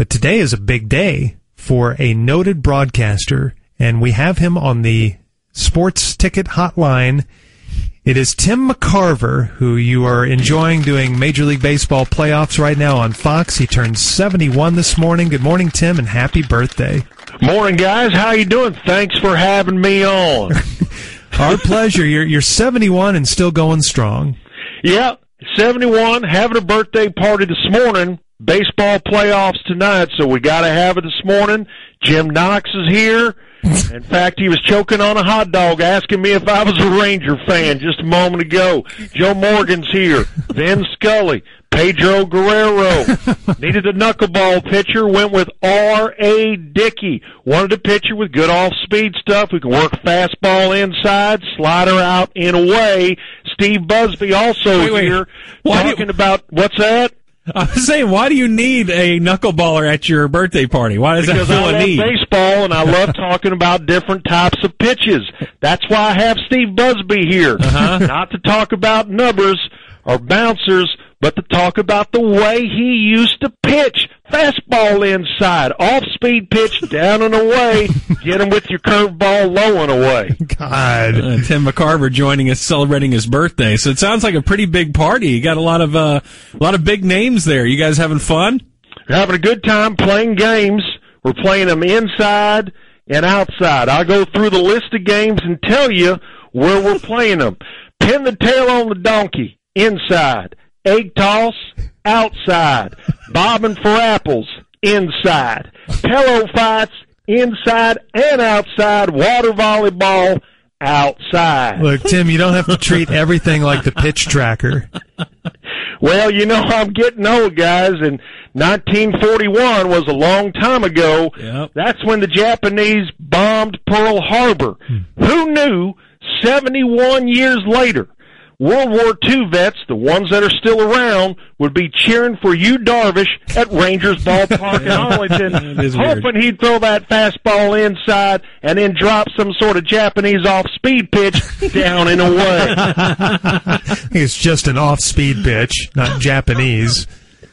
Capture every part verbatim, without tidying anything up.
But today is a big day for a noted broadcaster, and we have him on the Sports Ticket Hotline. It is Tim McCarver, who you are enjoying doing Major League Baseball playoffs right now on Fox. He turned seventy-one this morning. Good morning, Tim, and happy birthday. Morning, guys. How you doing? Thanks for having me on. Our pleasure. You're you're seventy-one and still going strong. Yeah, seventy-one, having a birthday party this morning. Baseball playoffs tonight, so we got to have it this morning. Jim Knox is here. In fact, he was choking on a hot dog, asking me if I was a Ranger fan just a moment ago. Joe Morgan's here. Vin Scully. Pedro Guerrero. Needed a knuckleball pitcher. Went with R A. Dickey. Wanted a pitcher with good off-speed stuff who can work fastball inside, slider out and away. Steve Busby also wait, wait. here Why talking you- about, what's that? I was saying, why do you need a knuckleballer at your birthday party? Why does Because that feel I a love need? baseball and I love talking about different types of pitches. That's why I have Steve Busby here. Uh-huh. Not to talk about numbers or bouncers, but to talk about the way he used to pitch. Fastball inside, off-speed pitch down and away. Get him with your curveball low and away. God. Uh, Tim McCarver joining us, celebrating his birthday. So it sounds like a pretty big party. You got a lot of uh, a lot of big names there. You guys having fun? We're having a good time playing games. We're playing them inside and outside. I'll go through the list of games and tell you where we're playing them. Pin the tail on the donkey, inside. Egg toss, outside. Bobbing for apples, inside. Pillow fights, inside and outside. Water volleyball, outside. Look, Tim, you don't have to treat everything like the pitch tracker. Well, you know, I'm getting old, guys, and nineteen forty-one was a long time ago. Yep. That's when the Japanese bombed Pearl Harbor. Hmm. Who knew seventy-one years later, World War Two vets, the ones that are still around, would be cheering for Yu Darvish at Rangers Ballpark in Arlington, hoping he'd throw that fastball inside and then drop some sort of Japanese off-speed pitch down and away. I think it's just an off-speed pitch, not Japanese.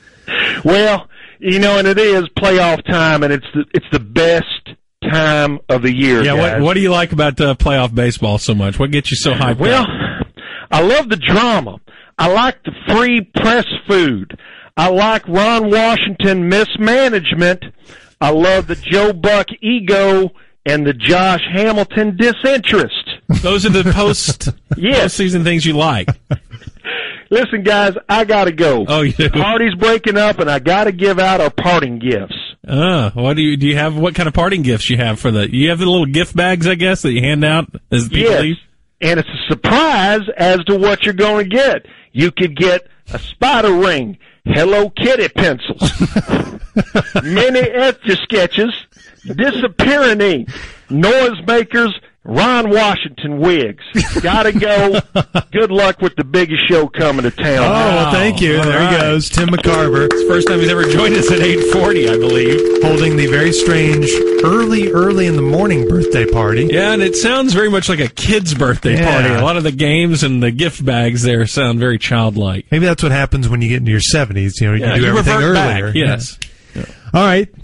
Well, you know, and it is playoff time, and it's the, it's the best time of the year, Yeah, guys. what, what do you like about uh, playoff baseball so much? What gets you so hyped Well, up? I love the drama. I like the free press food. I like Ron Washington mismanagement. I love the Joe Buck ego and the Josh Hamilton disinterest. Those are the post Yes. postseason things you like. Listen, guys, I gotta go. Oh, you do? The party's breaking up, and I gotta give out our parting gifts. Uh, what do you do? You have what kind of parting gifts you have for the? You have the little gift bags, I guess, that you hand out as people Yes. leave. And it's a surprise as to what you're going to get. You could get a spider ring, Hello Kitty pencils, mini Etch-a-Sketches, disappearing ink, noisemakers, Ron Washington wigs. Gotta go. Good luck with the biggest show coming to town. Oh, well, thank you. All There right. he goes, Tim McCarver, It's the first time he's ever joined us at eight forty, I believe. holding the very strange early, early in the morning birthday party. Yeah, and it sounds very much like a kid's birthday Yeah. party. A lot of the games and the gift bags there sound very childlike. Maybe that's what happens when you get into your seventies. You know, you Yeah, can do you everything revert earlier. back. Yes. All right.